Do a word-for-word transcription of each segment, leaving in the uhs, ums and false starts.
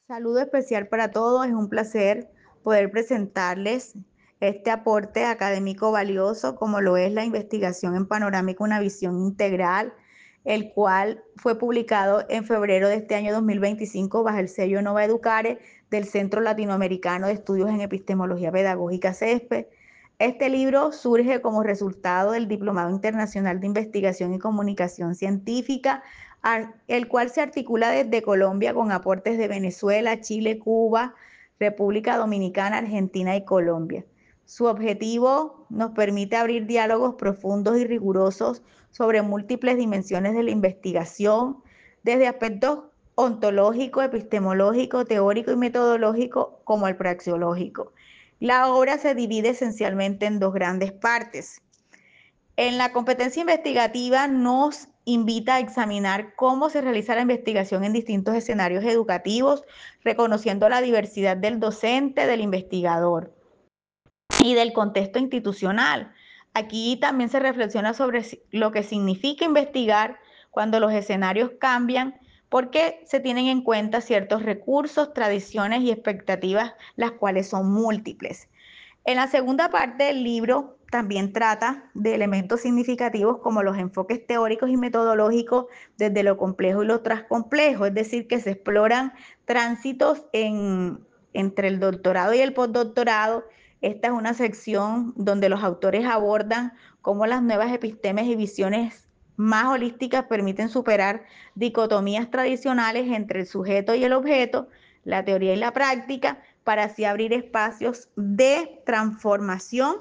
Saludo especial para todos, es un placer poder presentarles este aporte académico valioso como lo es la investigación en Panorámica, una visión integral, el cual fue publicado en febrero de este año dos mil veinticinco bajo el sello Nova Educare del Centro Latinoamericano de Estudios en Epistemología Pedagógica CESPE. Este libro surge como resultado del Diplomado Internacional de Investigación y Comunicación Científica, el cual se articula desde Colombia con aportes de Venezuela, Chile, Cuba, República Dominicana, Argentina y Colombia. Su objetivo nos permite abrir diálogos profundos y rigurosos sobre múltiples dimensiones de la investigación, desde aspectos ontológico, epistemológico, teórico y metodológico, como el praxeológico. La obra se divide esencialmente en dos grandes partes. En la competencia investigativa nos invita a examinar cómo se realiza la investigación en distintos escenarios educativos, reconociendo la diversidad del docente, del investigador y del contexto institucional. Aquí también se reflexiona sobre lo que significa investigar cuando los escenarios cambian, porque se tienen en cuenta ciertos recursos, tradiciones y expectativas, las cuales son múltiples. En la segunda parte del libro también trata de elementos significativos como los enfoques teóricos y metodológicos desde lo complejo y lo transcomplejo, es decir, que se exploran tránsitos en, entre el doctorado y el postdoctorado. Esta es una sección donde los autores abordan cómo las nuevas epistemes y visiones más holísticas permiten superar dicotomías tradicionales entre el sujeto y el objeto, la teoría y la práctica, para así abrir espacios de transformación.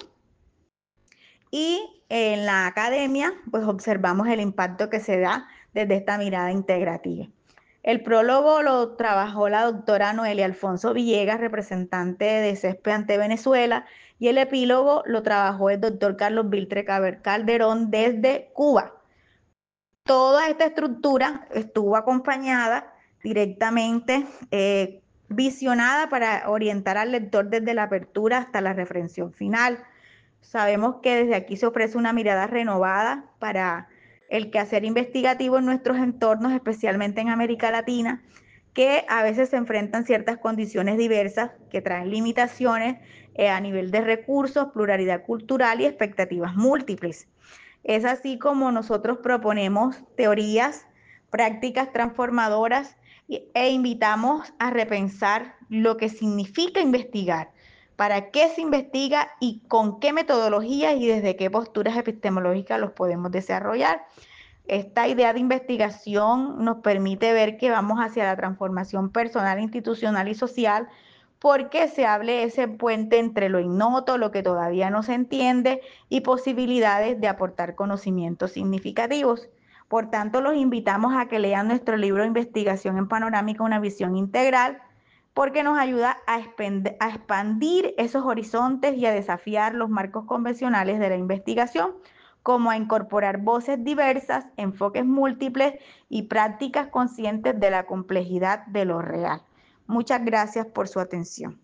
Y en la academia, pues observamos el impacto que se da desde esta mirada integrativa. El prólogo lo trabajó la doctora Noelia Alfonso Villegas, representante de CESPE ante Venezuela, y el epílogo lo trabajó el doctor Carlos Viltre Calderón desde Cuba. Toda esta estructura estuvo acompañada directamente, eh, visionada para orientar al lector desde la apertura hasta la reflexión final. Sabemos que desde aquí se ofrece una mirada renovada para el quehacer investigativo en nuestros entornos, especialmente en América Latina, que a veces se enfrentan ciertas condiciones diversas que traen limitaciones eh, a nivel de recursos, pluralidad cultural y expectativas múltiples. Es así como nosotros proponemos teorías, prácticas transformadoras e invitamos a repensar lo que significa investigar, para qué se investiga y con qué metodologías y desde qué posturas epistemológicas los podemos desarrollar. Esta idea de investigación nos permite ver que vamos hacia la transformación personal, institucional y social, porque se hable ese puente entre lo ignoto, lo que todavía no se entiende y posibilidades de aportar conocimientos significativos. Por tanto, los invitamos a que lean nuestro libro Investigación en Panorámica, una visión integral, porque nos ayuda a expandir esos horizontes y a desafiar los marcos convencionales de la investigación, como a incorporar voces diversas, enfoques múltiples y prácticas conscientes de la complejidad de lo real. Muchas gracias por su atención.